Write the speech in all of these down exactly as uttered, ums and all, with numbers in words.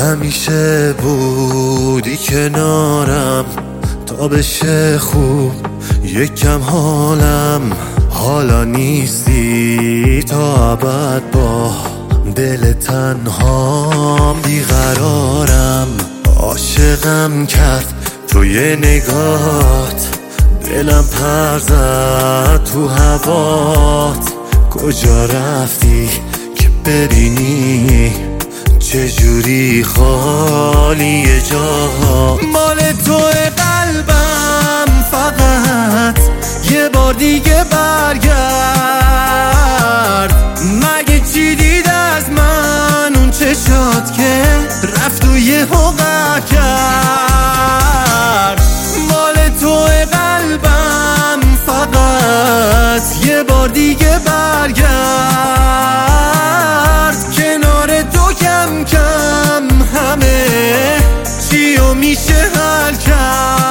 همیشه بودی کنارم تا بشه خوب یکم حالم، حالا نیستی تا ابد با دل تنهام بیقرارم. عاشقم کرد توی نگات، دلم پر زد تو هوات. کجا رفتی که ببینی چجوری خالی جاها؟ مال توی قلبم فقط یه بار دیگه برگرد. مگه چی دید از من اون چشات که رفت و یه حقا کرد؟ مال توی قلبم فقط یه بار دیگه برگرد. کنار تو کم کم همه چیو میشه حل کرد.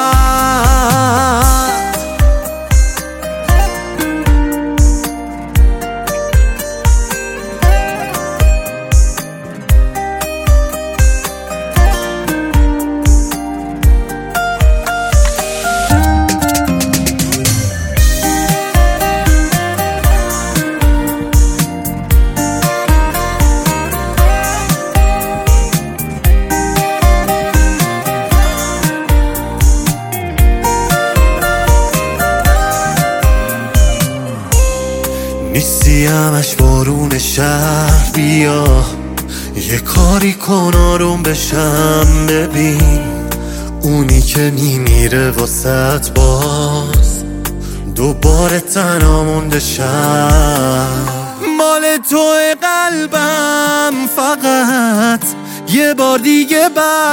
نیستی همش بارون شهر، بیا یه کاری کن آروم بشم. ببین اونی که میمیره واسط باز دوباره تنها مونده شم. مال توی قلبم فقط یه بار دیگه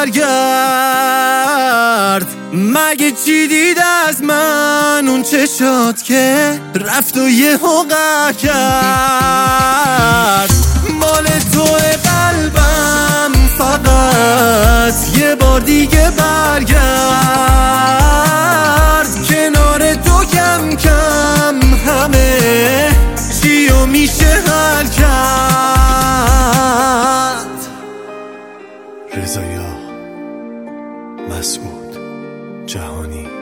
برگرد. مگه چی دید از من اون چشات که رفت و یه حقا کرد؟ مال توی قلبم فقط یه بار دیگه برگرد. کنار تو کم کم همه چیو میشه حل کرد. رضا مسعود جهانی.